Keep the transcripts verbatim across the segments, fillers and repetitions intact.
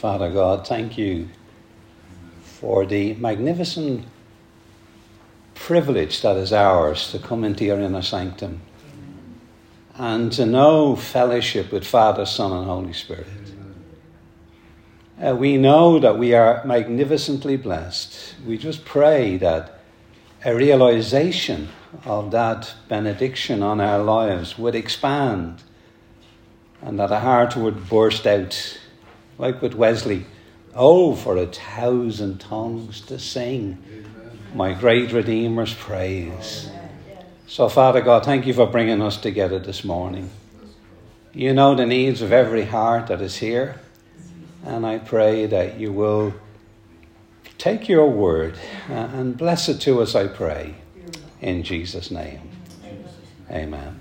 Father God, thank you for the magnificent privilege that is ours to come into your inner sanctum and to know fellowship with Father, Son, and Holy Spirit. Uh, we know that we are magnificently blessed. We just pray that a realization of that benediction on our lives would expand and that a heart would burst out, like with Wesley, oh, for a thousand tongues to sing my great Redeemer's praise. So, Father God, thank you for bringing us together this morning. You know the needs of every heart that is here, and I pray that you will take your word and bless it to us, I pray, in Jesus' name. Amen.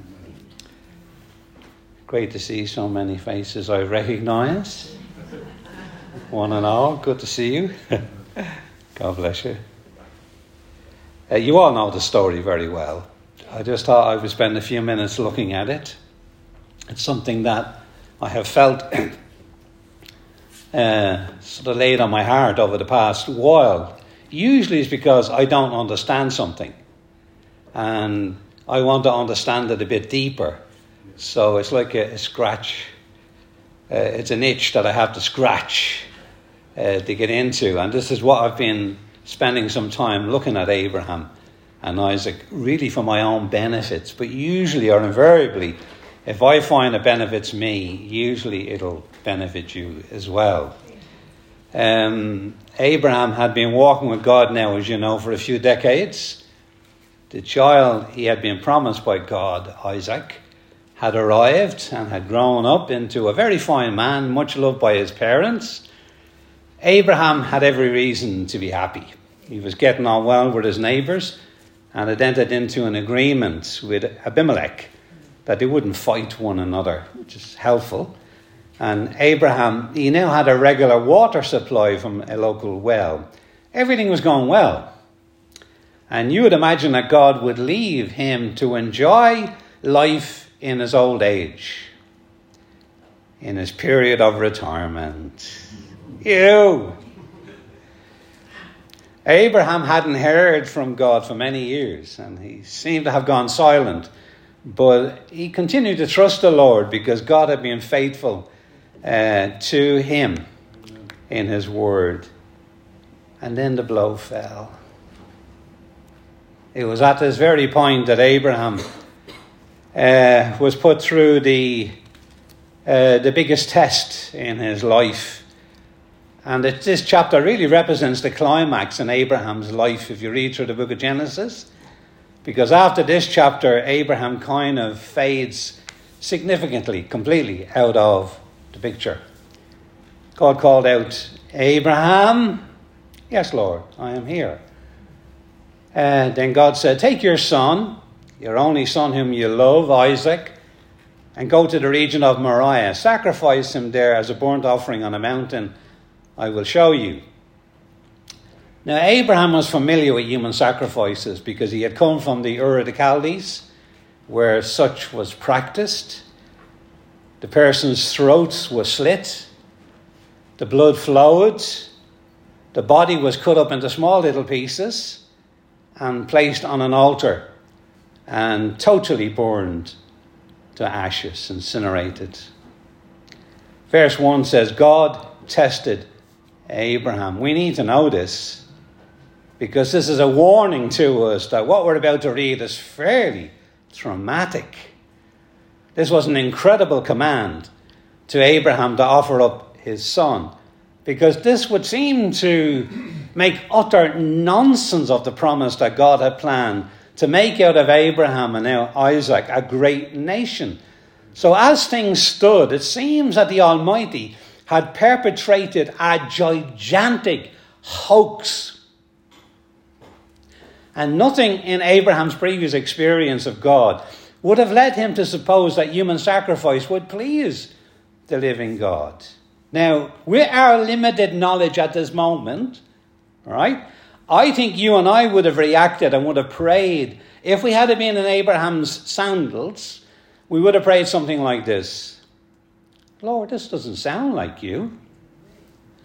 Great to see so many faces I recognize. One and all, good to see you. God bless you. Uh, you all know the story very well. I just thought I would spend a few minutes looking at it. It's something that I have felt uh, sort of laid on my heart over the past while. Usually it's because I don't understand something and I want to understand it a bit deeper. So it's like a, a scratch. Uh, it's an itch that I have to scratch uh, to get into. And this is what I've been spending some time looking at Abraham and Isaac, really for my own benefits. But usually or invariably, if I find it benefits me, usually it'll benefit you as well. Um, Abraham had been walking with God now, as you know, for a few decades. The child he had been promised by God, Isaac, had arrived and had grown up into a very fine man, much loved by his parents. Abraham had every reason to be happy. He was getting on well with his neighbours and had entered into an agreement with Abimelech that they wouldn't fight one another, which is helpful. And Abraham, he now had a regular water supply from a local well. Everything was going well. And you would imagine that God would leave him to enjoy life in his old age, in his period of retirement. You! Abraham hadn't heard from God for many years, and he seemed to have gone silent. But he continued to trust the Lord because God had been faithful uh, to him in his word. And then the blow fell. It was at this very point that Abraham uh, was put through the uh, the biggest test in his life. And it, this chapter really represents the climax in Abraham's life if you read through the book of Genesis. Because after this chapter, Abraham kind of fades significantly, completely out of the picture. God called out, Abraham, yes, Lord, I am here. Uh, then God said, take your son, your only son whom you love, Isaac, and go to the region of Moriah. Sacrifice him there as a burnt offering on a mountain I will show you. Now, Abraham was familiar with human sacrifices because he had come from the Ur of the Chaldees, where such was practiced. The person's throats were slit, the blood flowed, the body was cut up into small little pieces and placed on an altar and totally burned to ashes, incinerated. Verse one says, God tested Abraham. We need to know this, because this is a warning to us that what we're about to read is fairly traumatic. This was an incredible command to Abraham to offer up his son, because this would seem to make utter nonsense of the promise that God had planned to make out of Abraham and now Isaac a great nation. So as things stood, it seems that the Almighty had perpetrated a gigantic hoax. And nothing in Abraham's previous experience of God would have led him to suppose that human sacrifice would please the living God. Now, with our limited knowledge at this moment, right, I think you and I would have reacted and would have prayed. If we had been in Abraham's sandals, we would have prayed something like this. Lord, this doesn't sound like you.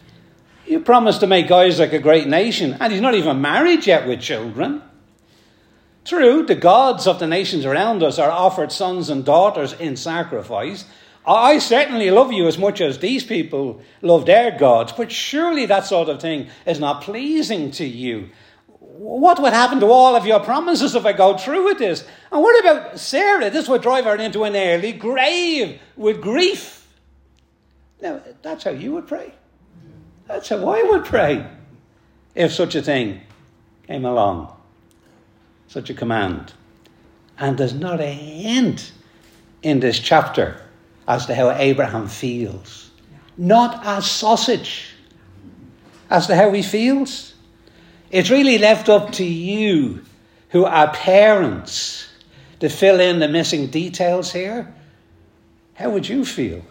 You promised to make Isaac a great nation, and he's not even married yet with children. True, the gods of the nations around us are offered sons and daughters in sacrifice. I certainly love you as much as these people love their gods, but surely that sort of thing is not pleasing to you. What would happen to all of your promises if I go through with this? And what about Sarah? This would drive her into an early grave with grief. Now, that's how you would pray. That's how I would pray if such a thing came along. Such a command. And there's not a hint in this chapter as to how Abraham feels. Not a sausage as to how he feels. It's really left up to you who are parents to fill in the missing details here. How would you feel?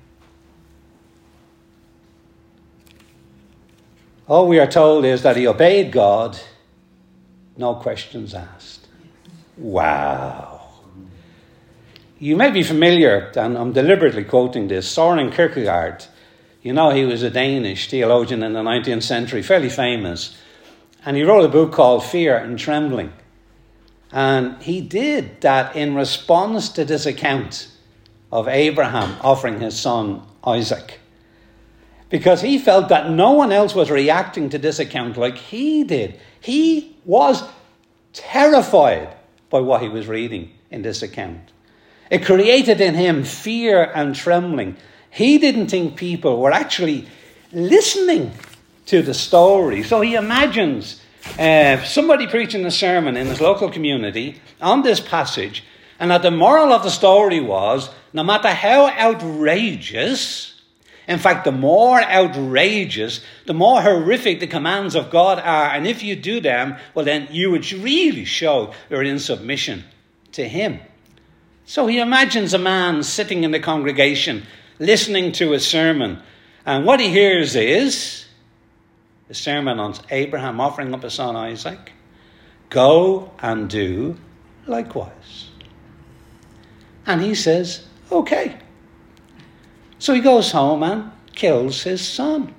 All we are told is that he obeyed God, no questions asked. Wow. You may be familiar, and I'm deliberately quoting this, Soren Kierkegaard. You know, he was a Danish theologian in the nineteenth century, fairly famous. And he wrote a book called Fear and Trembling. And he did that in response to this account of Abraham offering his son Isaac. Because he felt that no one else was reacting to this account like he did. He was terrified by what he was reading in this account. It created in him fear and trembling. He didn't think people were actually listening to the story. So he imagines uh, somebody preaching a sermon in his local community on this passage, and that the moral of the story was, no matter how outrageous, in fact, the more outrageous, the more horrific the commands of God are, and if you do them, well then you would really show you're in submission to him. So he imagines a man sitting in the congregation, listening to a sermon, and what he hears is a sermon on Abraham offering up his son Isaac. Go and do likewise. And he says, okay. So he goes home and kills his son.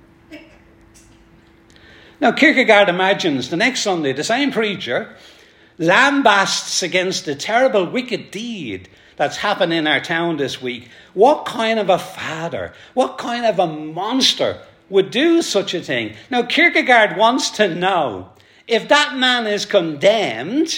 Now Kierkegaard imagines the next Sunday, the same preacher lambasts against the terrible wicked deed that's happened in our town this week. What kind of a father, what kind of a monster would do such a thing? Now Kierkegaard wants to know, if that man is condemned,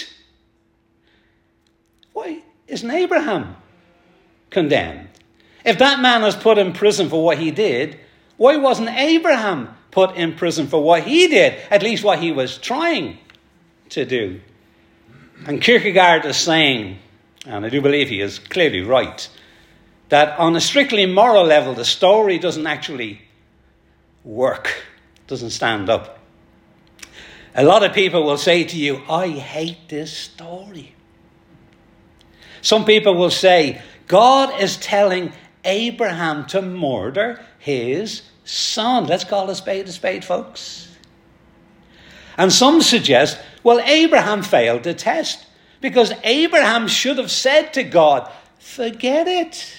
why isn't Abraham condemned? If that man was put in prison for what he did, why wasn't Abraham put in prison for what he did? At least what he was trying to do. And Kierkegaard is saying, and I do believe he is clearly right, that on a strictly moral level, the story doesn't actually work, doesn't stand up. A lot of people will say to you, I hate this story. Some people will say, God is telling Abraham to murder his son. Let's call a spade a spade, folks. And some suggest, well, Abraham failed the test because Abraham should have said to God, forget it.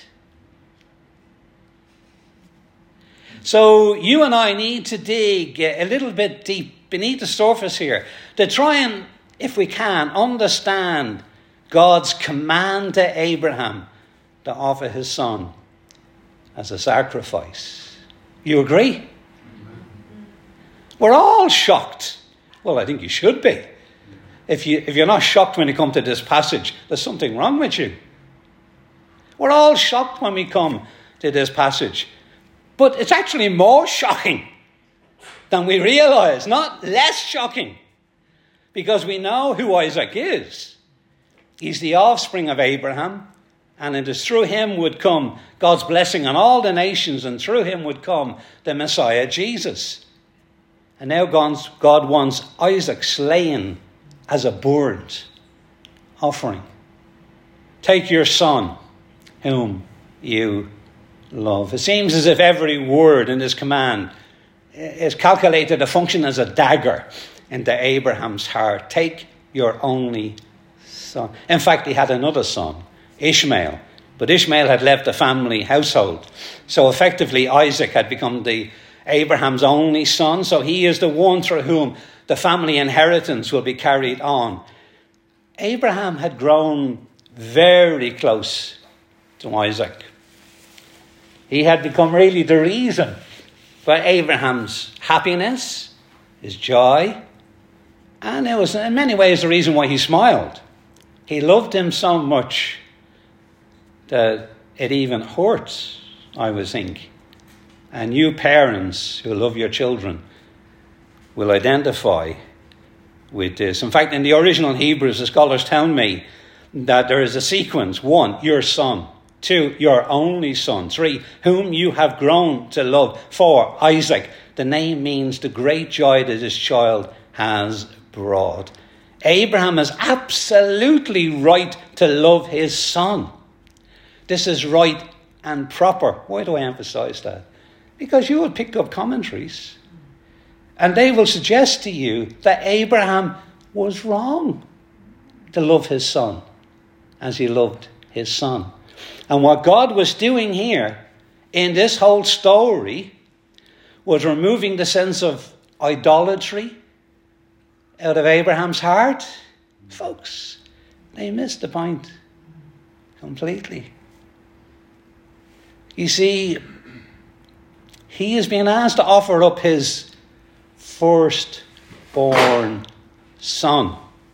So you and I need to dig a little bit deep beneath the surface here to try and, if we can, understand God's command to Abraham to offer his son as a sacrifice. You agree? We're all shocked. Well, I think you should be. If, you, if you're not shocked when you come to this passage, there's something wrong with you. We're all shocked when we come to this passage. But it's actually more shocking than we realize, not less shocking. Because we know who Isaac is. He's the offspring of Abraham. And it is through him would come God's blessing on all the nations. And through him would come the Messiah, Jesus. And now God wants Isaac slain as a burnt offering. Take your son, whom you love. It seems as if every word in this command is calculated to function as a dagger into Abraham's heart. Take your only son. In fact, he had another son, Ishmael. But Ishmael had left the family household. So effectively, Isaac had become the Abraham's only son, so he is the one through whom the family inheritance will be carried on. Abraham had grown very close to Isaac. He had become really the reason for Abraham's happiness, his joy, and it was in many ways the reason why he smiled. He loved him so much that it even hurts, I would think. And you parents who love your children will identify with this. In fact, in the original Hebrews, the scholars tell me that there is a sequence. One, your son. Two, your only son. Three, whom you have grown to love. Four, Isaac. The name means the great joy that this child has brought. Abraham is absolutely right to love his son. This is right and proper. Why do I emphasize that? Because you will pick up commentaries and they will suggest to you that Abraham was wrong to love his son as he loved his son. And what God was doing here in this whole story was removing the sense of idolatry out of Abraham's heart. Folks, they missed the point completely. You see, he is being asked to offer up his firstborn son.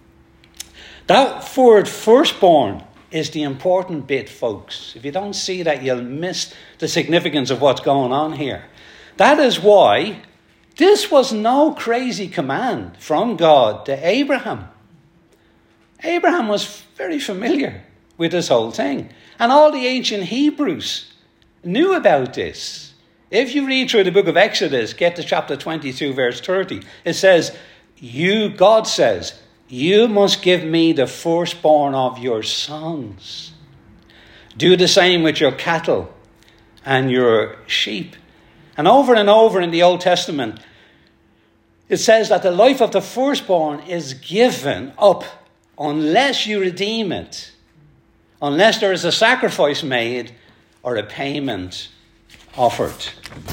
That word firstborn is the important bit, folks. If you don't see that, you'll miss the significance of what's going on here. That is why this was no crazy command from God to Abraham. Abraham was very familiar with this whole thing. And all the ancient Hebrews knew about this. If you read through the book of Exodus, get to chapter twenty-two, verse thirty, it says, you, God says, you must give me the firstborn of your sons. Do the same with your cattle and your sheep. And over and over in the Old Testament, it says that the life of the firstborn is given up unless you redeem it, unless there is a sacrifice made or a payment offered.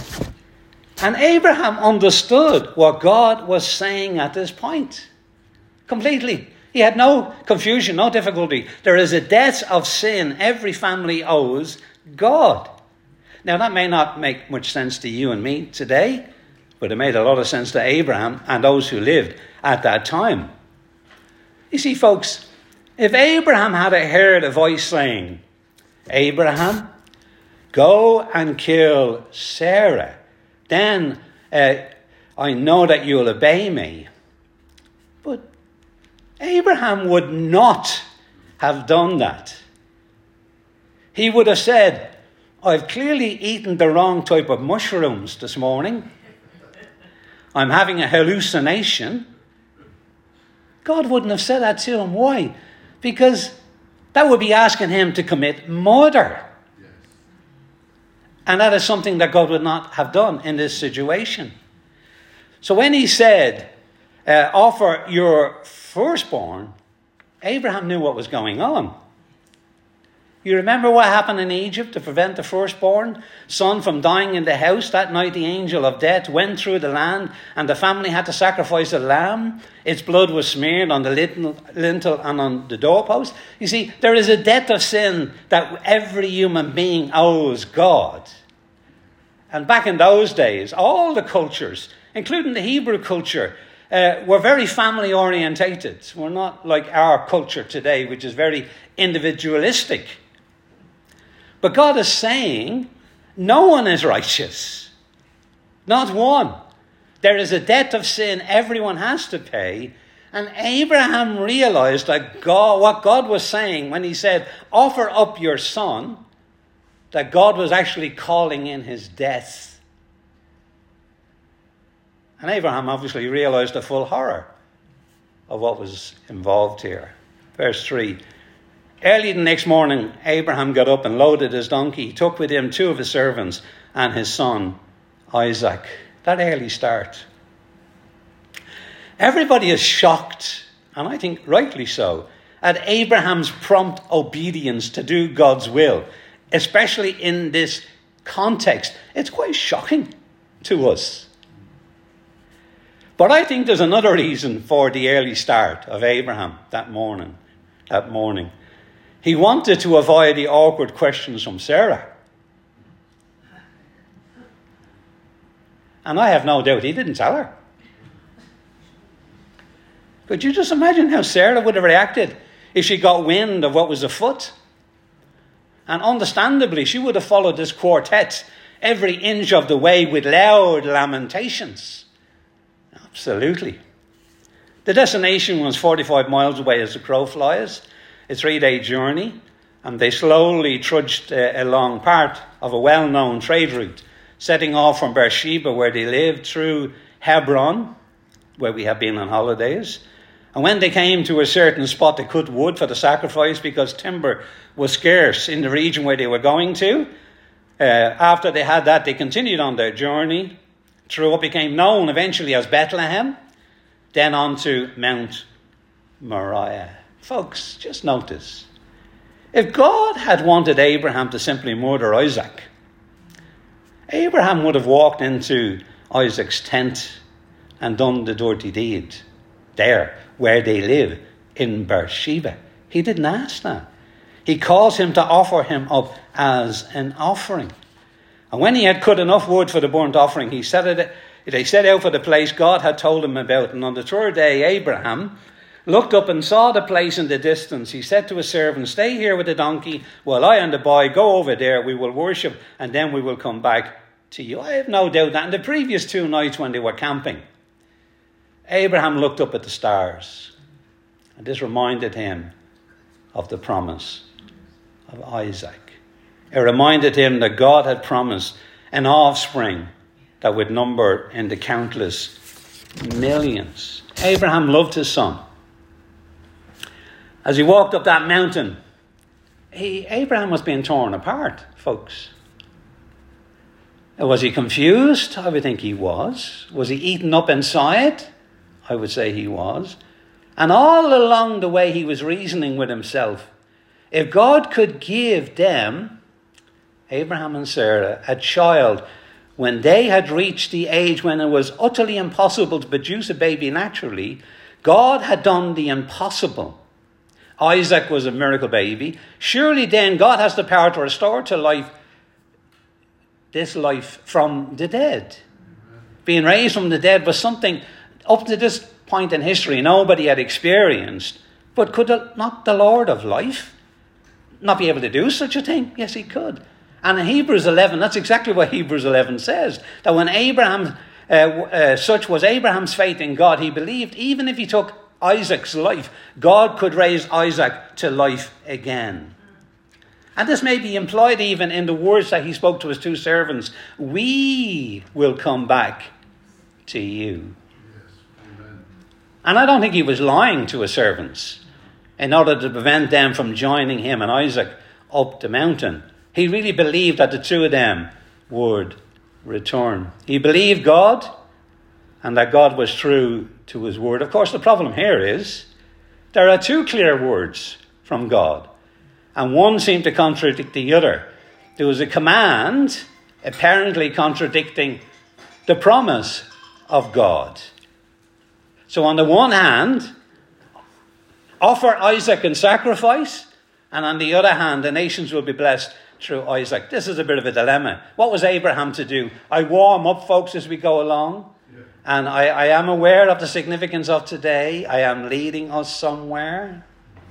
And Abraham understood what God was saying at this point completely. He had no confusion, no difficulty. There is a debt of sin every family owes God. Now, that may not make much sense to you and me today, but it made a lot of sense to Abraham and those who lived at that time. You see, folks, if Abraham had heard a voice saying, Abraham, go and kill Sarah, then uh, I know that you'll obey me. But Abraham would not have done that. He would have said, I've clearly eaten the wrong type of mushrooms this morning. I'm having a hallucination. God wouldn't have said that to him. Why? Because that would be asking him to commit murder. Yes. And that is something that God would not have done in this situation. So when he said, uh, offer your firstborn, Abraham knew what was going on. You remember what happened in Egypt to prevent the firstborn son from dying in the house? That night the angel of death went through the land and the family had to sacrifice a lamb. Its blood was smeared on the lintel and on the doorpost. You see, there is a debt of sin that every human being owes God. And back in those days, all the cultures, including the Hebrew culture, uh, were very family orientated. We're not like our culture today, which is very individualistic. But God is saying, no one is righteous. Not one. There is a debt of sin everyone has to pay. And Abraham realized that God, what God was saying when he said, offer up your son, that God was actually calling in his death. And Abraham obviously realized the full horror of what was involved here. Verse three. Early the next morning, Abraham got up and loaded his donkey. He took with him two of his servants and his son, Isaac. That early start. Everybody is shocked, and I think rightly so, at Abraham's prompt obedience to do God's will, especially in this context. It's quite shocking. to us. But I think there's another reason for the early start of Abraham that morning. That morning. He wanted to avoid the awkward questions from Sarah. And I have no doubt he didn't tell her. Could you just imagine how Sarah would have reacted if she got wind of what was afoot? And understandably, she would have followed this quartet every inch of the way with loud lamentations. Absolutely. The destination was forty-five miles away as the crow flies, a three-day journey, and they slowly trudged uh, along part of a well-known trade route, setting off from Beersheba, where they lived, through Hebron, where we have been on holidays. And when they came to a certain spot, they cut wood for the sacrifice because timber was scarce in the region where they were going to. Uh, after they had that, they continued on their journey through what became known eventually as Bethlehem, then on to Mount Moriah. Folks, just notice, if God had wanted Abraham to simply murder Isaac, Abraham would have walked into Isaac's tent and done the dirty deed there where they live in Beersheba. He didn't ask that. He caused him to offer him up as an offering. And when he had cut enough wood for the burnt offering, he set it, they set out for the place God had told him about. And on the third day, Abraham looked up and saw the place in the distance. He said to his servant, "Stay here with the donkey while I and the boy go over there. We will worship and then we will come back to you." I have no doubt that in the previous two nights when they were camping, Abraham looked up at the stars. And this reminded him of the promise of Isaac. It reminded him that God had promised an offspring that would number in the countless millions. Abraham loved his son. As he walked up that mountain, he, Abraham was being torn apart, folks. Was he confused? I would think he was. Was he eaten up inside? I would say he was. And all along the way he was reasoning with himself. If God could give them, Abraham and Sarah, a child when they had reached the age when it was utterly impossible to produce a baby naturally, God had done the impossible. Isaac was a miracle baby. Surely then God has the power to restore to life this life from the dead. Being raised from the dead was something up to this point in history nobody had experienced. But could not the Lord of life not be able to do such a thing? Yes, he could. And in Hebrews eleven, that's exactly what Hebrews eleven says. That when Abraham, uh, uh, such was Abraham's faith in God, he believed even if he took Isaac's life, God could raise Isaac to life again. And this may be implied even in the words that he spoke to his two servants. We will come back to you. Yes. Amen. And I don't think he was lying to his servants in order to prevent them from joining him and Isaac up the mountain. He really believed that the two of them would return. He believed God and that God was true to his word. Of course, the problem here is there are two clear words from God, and one seemed to contradict the other. There was a command apparently contradicting the promise of God. So on the one hand, offer Isaac in sacrifice, and on the other hand, the nations will be blessed through Isaac. This is a bit of a dilemma. What was Abraham to do? I warm up, folks, as we go along. Yeah. And I, I am aware of the significance of today. I am leading us somewhere.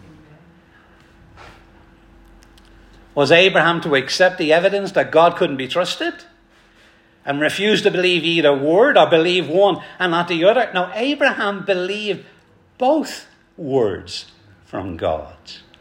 Was Abraham to accept the evidence that God couldn't be trusted and refuse to believe either word, or believe one and not the other? No, Abraham believed both words from God.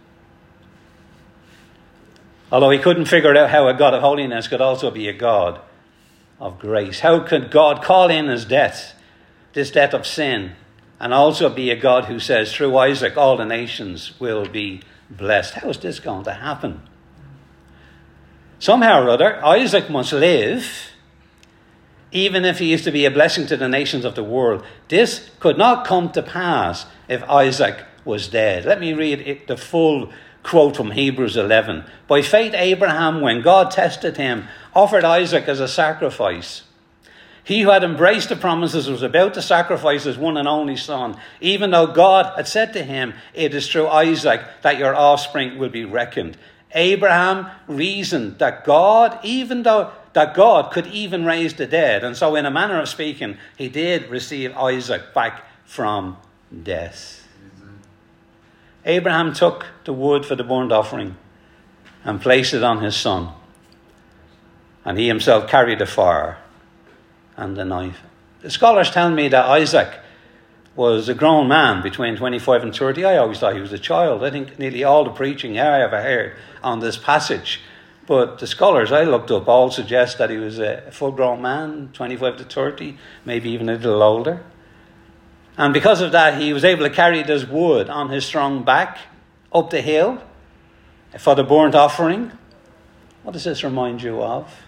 Although he couldn't figure out how a God of holiness could also be a God of grace. How could God call in his death, this death of sin, and also be a God who says, through Isaac, all the nations will be blessed? How is this going to happen? Somehow or other, Isaac must live, even if he is to be a blessing to the nations of the world. This could not come to pass if Isaac was dead. Let me read it, the full quote from Hebrews eleven. By faith, Abraham, when God tested him, offered Isaac as a sacrifice. He who had embraced the promises was about to sacrifice his one and only son, even though God had said to him, it is through Isaac that your offspring will be reckoned. Abraham reasoned that God, even though that God could even raise the dead, and so in a manner of speaking, he did receive Isaac back from death. Amen. Abraham took the wood for the burnt offering and placed it on his son, and he himself carried the fire and the knife. The scholars tell me that Isaac was a grown man between twenty-five and thirty. I always thought he was a child. I think nearly all the preaching I ever heard on this passage. But the scholars I looked up all suggest that he was a full-grown man, twenty-five to thirty, maybe even a little older. And because of that, he was able to carry this wood on his strong back up the hill for the burnt offering. What does this remind you of?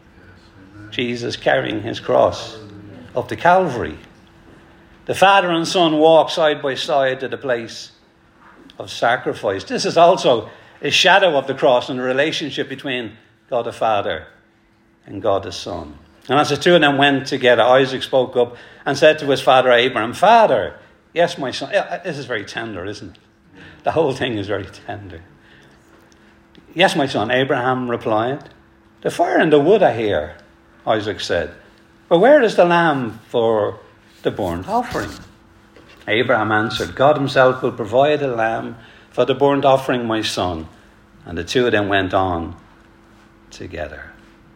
Jesus carrying his cross up to Calvary. The father and son walk side by side to the place of sacrifice. This is also a shadow of the cross and the relationship between God the Father and God the Son. And as the two of them went together, Isaac spoke up and said to his father Abraham, Father, yes, my son. This is very tender, isn't it? The whole thing is very tender. Yes, my son, Abraham replied. The fire and the wood are here, Isaac said. But where is the lamb for the burnt offering? Abraham answered, God himself will provide a lamb for the burnt offering, my son. And the two of them went on together.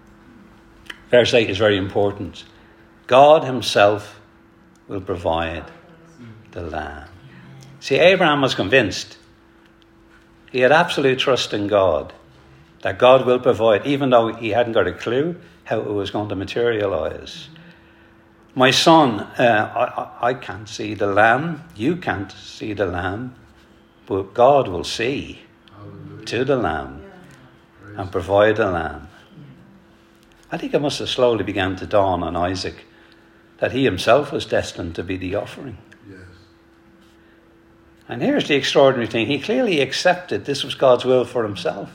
Verse eight is very important. God himself will provide the lamb. See, Abraham was convinced. He had absolute trust in God, that God will provide, even though he hadn't got a clue how it was going to materialize. My son, uh, I, I can't see the lamb. You can't see the lamb. But God will see to the lamb and provide the lamb. I think it must have slowly begun to dawn on Isaac that he himself was destined to be the offering. Yes. And here's the extraordinary thing. He clearly accepted this was God's will for himself.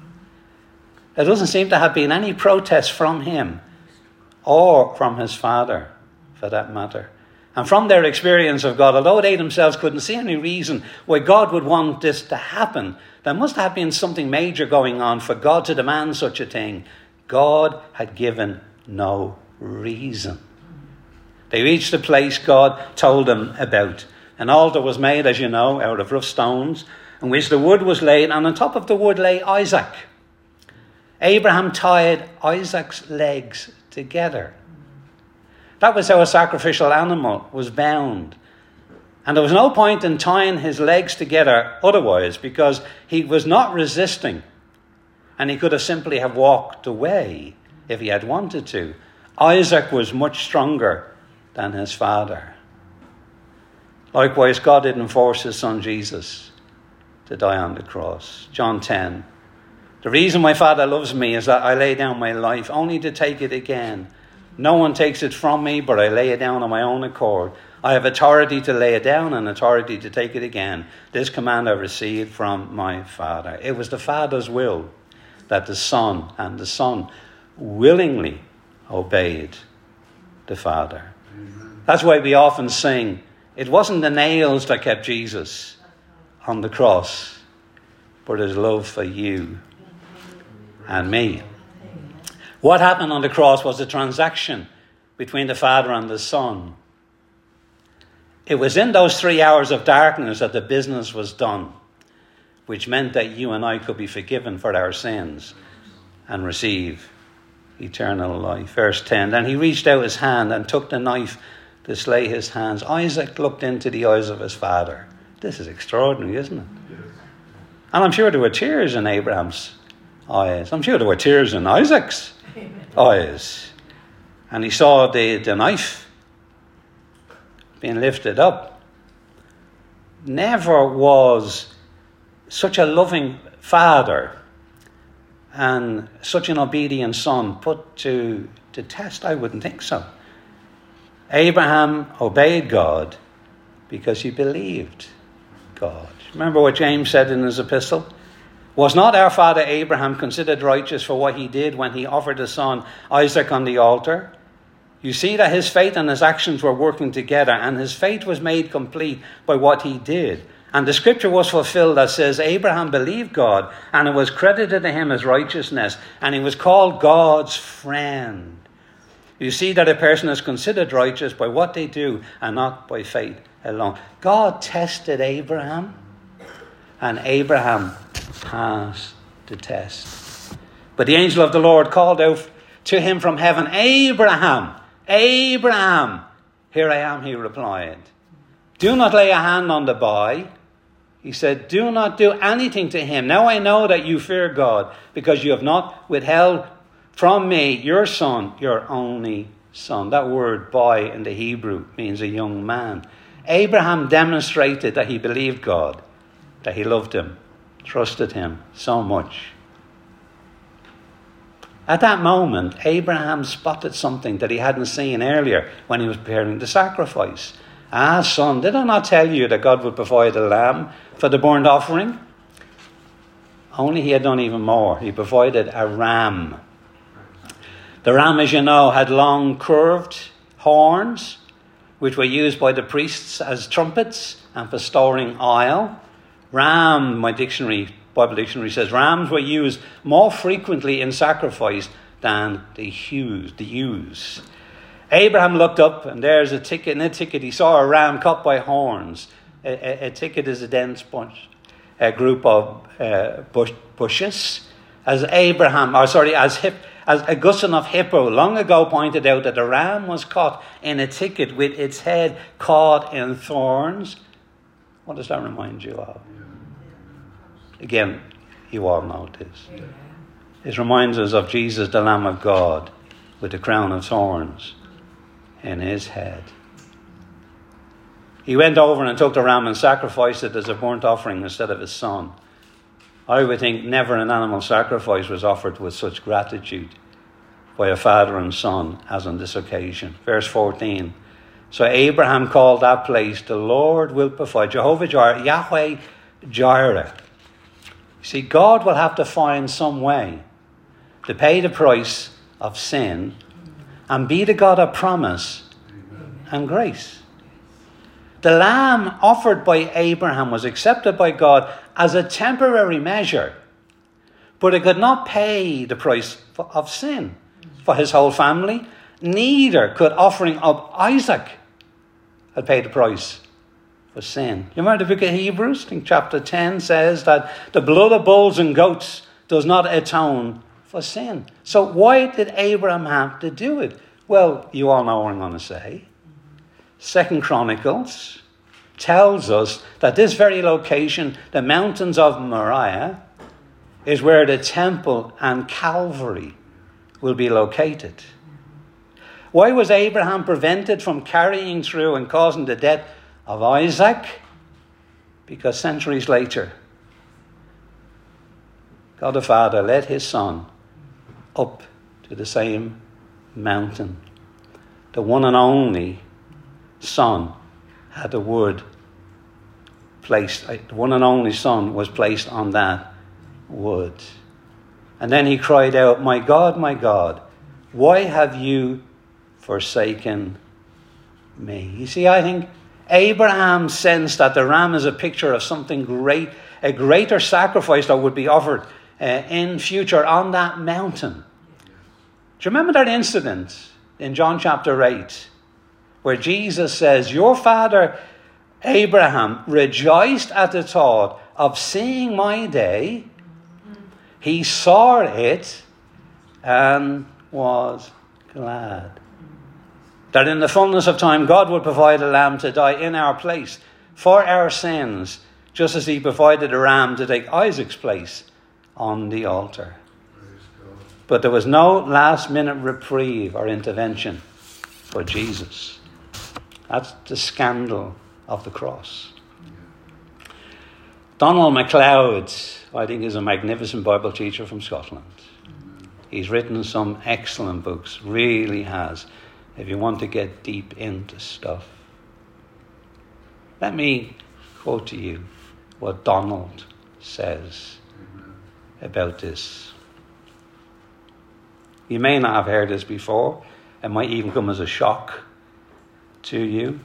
There doesn't seem to have been any protest from him or from his father, for that matter. And from their experience of God, although they themselves couldn't see any reason why God would want this to happen, there must have been something major going on for God to demand such a thing. God had given no reason. They reached the place God told them about. An altar was made, as you know, out of rough stones, in which the wood was laid, and on top of the wood lay Isaac. Abraham tied Isaac's legs together. That was how a sacrificial animal was bound. And there was no point in tying his legs together otherwise, because he was not resisting. And he could have simply have walked away if he had wanted to. Isaac was much stronger than his father. Likewise, God didn't force his son Jesus to die on the cross. John ten. The reason my Father loves me is that I lay down my life only to take it again. No one takes it from me, but I lay it down on my own accord. I have authority to lay it down and authority to take it again. This command I received from my Father. It was the Father's will that the Son and the Son willingly obeyed the Father. Amen. That's why we often sing, it wasn't the nails that kept Jesus on the cross, but his love for you and me. What happened on the cross was a transaction between the Father and the Son. It was in those three hours of darkness that the business was done, which meant that you and I could be forgiven for our sins and receive eternal life. Verse ten, then he reached out his hand and took the knife to slay his hands. Isaac looked into the eyes of his father. This is extraordinary, isn't it? And I'm sure there were tears in Abraham's eyes. I'm sure there were tears in Isaac's eyes. And he saw the, the knife being lifted up. Never was such a loving father and such an obedient son put to, to test. I wouldn't think so. Abraham obeyed God because he believed God. Remember what James said in his epistle? Was not our father Abraham considered righteous for what he did when he offered his son Isaac on the altar? You see that his faith and his actions were working together, and his faith was made complete by what he did. And the scripture was fulfilled that says, Abraham believed God, and it was credited to him as righteousness, and he was called God's friend. You see that a person is considered righteous by what they do and not by faith alone. God tested Abraham, and Abraham passed the test. But the angel of the Lord called out to him from heaven, Abraham, Abraham. Here I am, he replied. Do not lay a hand on the boy. He said, do not do anything to him. Now I know that you fear God, because you have not withheld from me your son, your only son. That word boy in the Hebrew means a young man. Abraham demonstrated that he believed God, that he loved him, trusted him so much. At that moment, Abraham spotted something that he hadn't seen earlier when he was preparing the sacrifice. Ah, son, did I not tell you that God would provide a lamb for the burnt offering? Only he had done even more. He provided a ram. The ram, as you know, had long curved horns, which were used by the priests as trumpets and for storing oil. Ram, my dictionary, Bible dictionary says, rams were used more frequently in sacrifice than the ewes. The ewes. Abraham looked up, and there's a ticket. In a ticket, he saw a ram cut by horns. A, a, a ticket is a dense bunch, a group of uh, bush, bushes. As Abraham, or sorry, as hip, as Augustine of Hippo long ago pointed out, that the ram was caught in a thicket with its head caught in thorns. What does that remind you of? Again, you all know this. It reminds us of Jesus, the Lamb of God, with the crown of thorns in his head. He went over and took the ram and sacrificed it as a burnt offering instead of his son. I would think never an animal sacrifice was offered with such gratitude by a father and son as on this occasion. Verse fourteen. So Abraham called that place, the Lord will provide. Jehovah Jireh, Yahweh Jireh. See, God will have to find some way to pay the price of sin and be the God of promise and grace. The lamb offered by Abraham was accepted by God as a temporary measure, but it could not pay the price of sin for his whole family. Neither could offering of Isaac had paid the price for sin. You remember the book of Hebrews? I think chapter ten says that the blood of bulls and goats does not atone for sin. So why did Abraham have to do it? Well, you all know what I'm going to say. Second Chronicles tells us that this very location, the mountains of Moriah, is where the temple and Calvary will be located. Why was Abraham prevented from carrying through and causing the death of Isaac? Because centuries later, God the Father led his son up to the same mountain. The one and only Son had the wood placed, the one and only Son was placed on that wood. And then he cried out, my God, my God, why have you forsaken me? You see, I think Abraham sensed that the ram is a picture of something great, a greater sacrifice that would be offered uh, in future on that mountain. Do you remember that incident in John chapter eight, where Jesus says, your father Abraham rejoiced at the thought of seeing my day. He saw it and was glad. That in the fullness of time, God would provide a lamb to die in our place for our sins, just as he provided a ram to take Isaac's place on the altar. But there was no last minute reprieve or intervention for Jesus. That's the scandal of the cross. Donald MacLeod, I think, is a magnificent Bible teacher from Scotland. He's written some excellent books, really has, if you want to get deep into stuff. Let me quote to you what Donald says about this. You may not have heard this before, It might even come as a shock to you.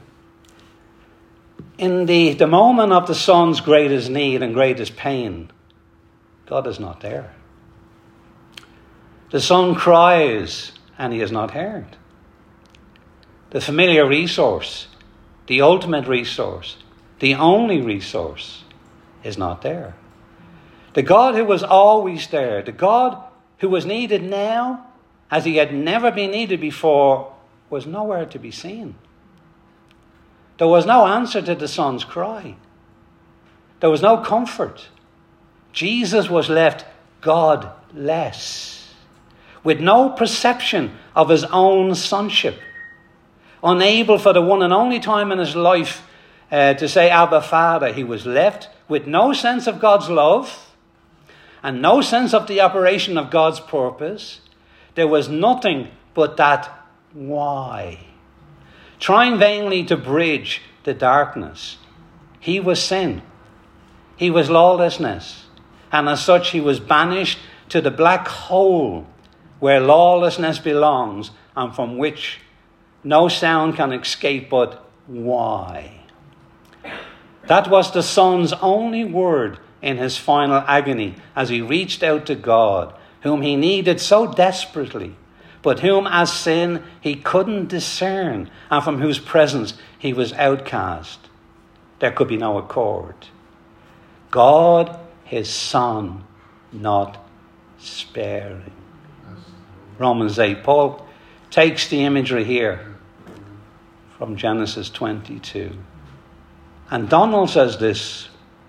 In the, the moment of the son's greatest need and greatest pain, God is not there. The son cries and he is not heard. The familiar resource, the ultimate resource, the only resource is not there. The God who was always there, the God who was needed now as he had never been needed before, was nowhere to be seen. There was no answer to the son's cry. There was no comfort. Jesus was left godless, with no perception of his own sonship, unable for the one and only time in his life uh, to say, Abba, Father. He was left with no sense of God's love and no sense of the operation of God's purpose. There was nothing but that why. Trying vainly to bridge the darkness. He was sin. He was lawlessness. And as such, he was banished to the black hole where lawlessness belongs and from which no sound can escape but why. That was the son's only word in his final agony as he reached out to God, whom he needed so desperately, but whom as sin he couldn't discern, and from whose presence he was outcast. There could be no accord. God, his son, not sparing. Romans eight. Paul takes the imagery here from Genesis twenty-two. And Donald says this: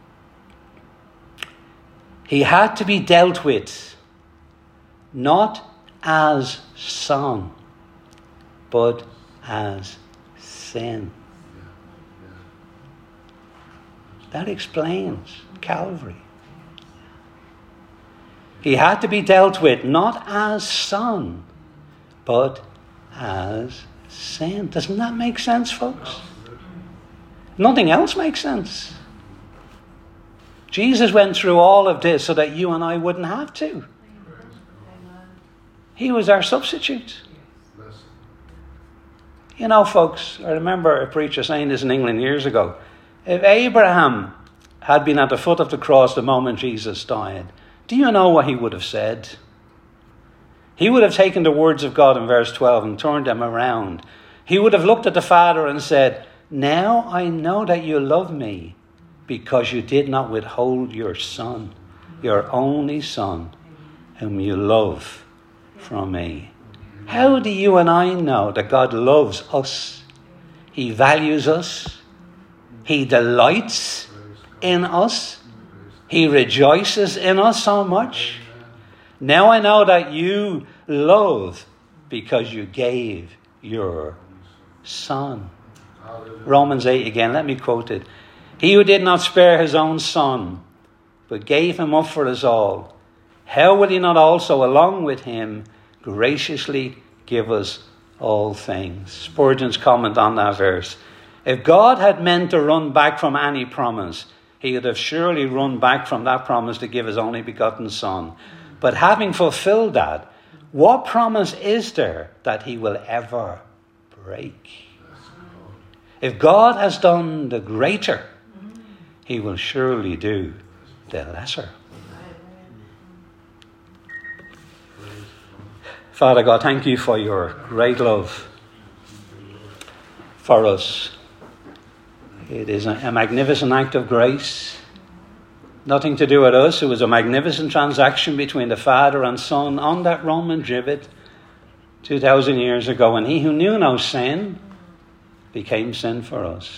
he had to be dealt with not as son, but as sin. That explains Calvary. He had to be dealt with not as son, but as sin. Doesn't that make sense, folks? Nothing else makes sense. Jesus went through all of this so that you and I wouldn't have to. He was our substitute. You know, folks, I remember a preacher saying this in England years ago. If Abraham had been at the foot of the cross the moment Jesus died, do you know what he would have said? He would have taken the words of God in verse twelve and turned them around. He would have looked at the Father and said, now I know that you love me because you did not withhold your son, your only son, whom you love from me. How do you and I know that God loves us? He values us. He delights in us. He rejoices in us so much. Now I know that you love because you gave your son. Romans eight again, let me quote it. He who did not spare his own son, but gave him up for us all, how will he not also, along with him, graciously give us all things? Spurgeon's comment on that verse. If God had meant to run back from any promise, he would have surely run back from that promise to give his only begotten son. But having fulfilled that, what promise is there that he will ever break? If God has done the greater, he will surely do the lesser. Father God, thank you for your great love for us. It is a magnificent act of grace. Nothing to do with us. It was a magnificent transaction between the Father and Son on that Roman gibbet two thousand years ago. And he who knew no sin became sin for us.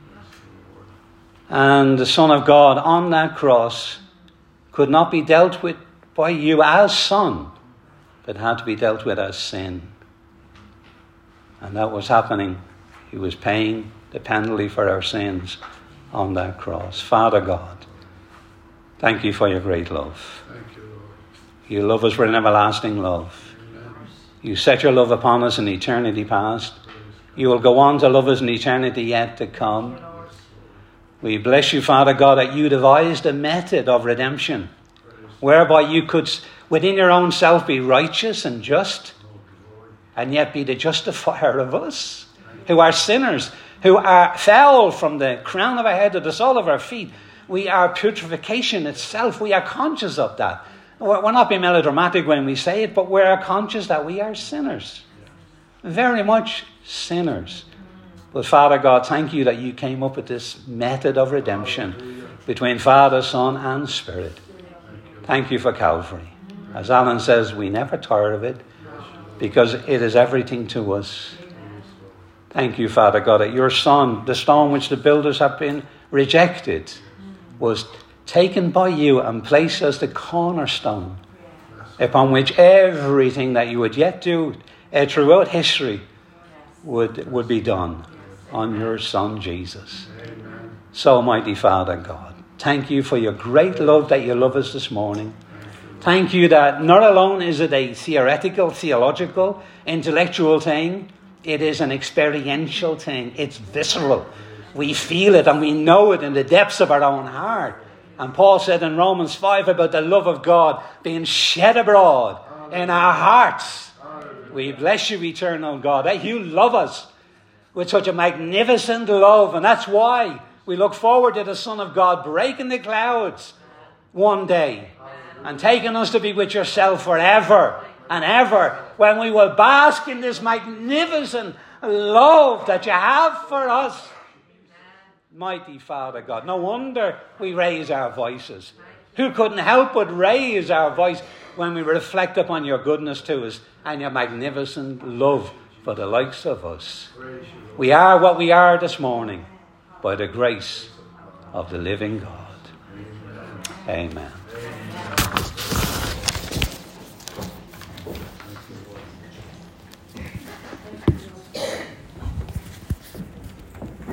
And the Son of God on that cross could not be dealt with by you as son, but had to be dealt with as sin. And that was happening. He was paying the penalty for our sins on that cross. Father God, thank you for your great love. Thank you, Lord. You love us with an everlasting love. Amen. You set your love upon us in eternity past. You will go on to love us in eternity yet to come. We bless you, Father God, that you devised a method of redemption whereby you could, within your own self, be righteous and just and yet be the justifier of us, who are sinners, who are foul from the crown of our head to the sole of our feet. We are putrefaction itself. We are conscious of that. We're not being melodramatic when we say it, but we're conscious that we are sinners. Very much sinners. But Father God, thank you that you came up with this method of redemption between Father, Son, and Spirit. Thank you for Calvary. As Alan says, we never tire of it because it is everything to us. Thank you, Father God, that your Son, the stone which the builders have been rejected, was taken by you and placed as the cornerstone upon which everything that you would yet do uh, throughout history would, would be done on your Son, Jesus. Amen. So, mighty Father God, thank you for your great love that you love us this morning. Thank you that not alone is it a theoretical, theological, intellectual thing, it is an experiential thing. It's visceral. We feel it and we know it in the depths of our own heart. And Paul said in Romans five about the love of God being shed abroad in our hearts. We bless you, eternal God, that you love us with such a magnificent love. And that's why we look forward to the Son of God breaking the clouds one day and taking us to be with yourself forever and ever, when we will bask in this magnificent love that you have for us. Mighty Father God, no wonder we raise our voices. Who couldn't help but raise our voice when we reflect upon your goodness to us and your magnificent love for the likes of us. We are what we are this morning by the grace of the living God. Amen.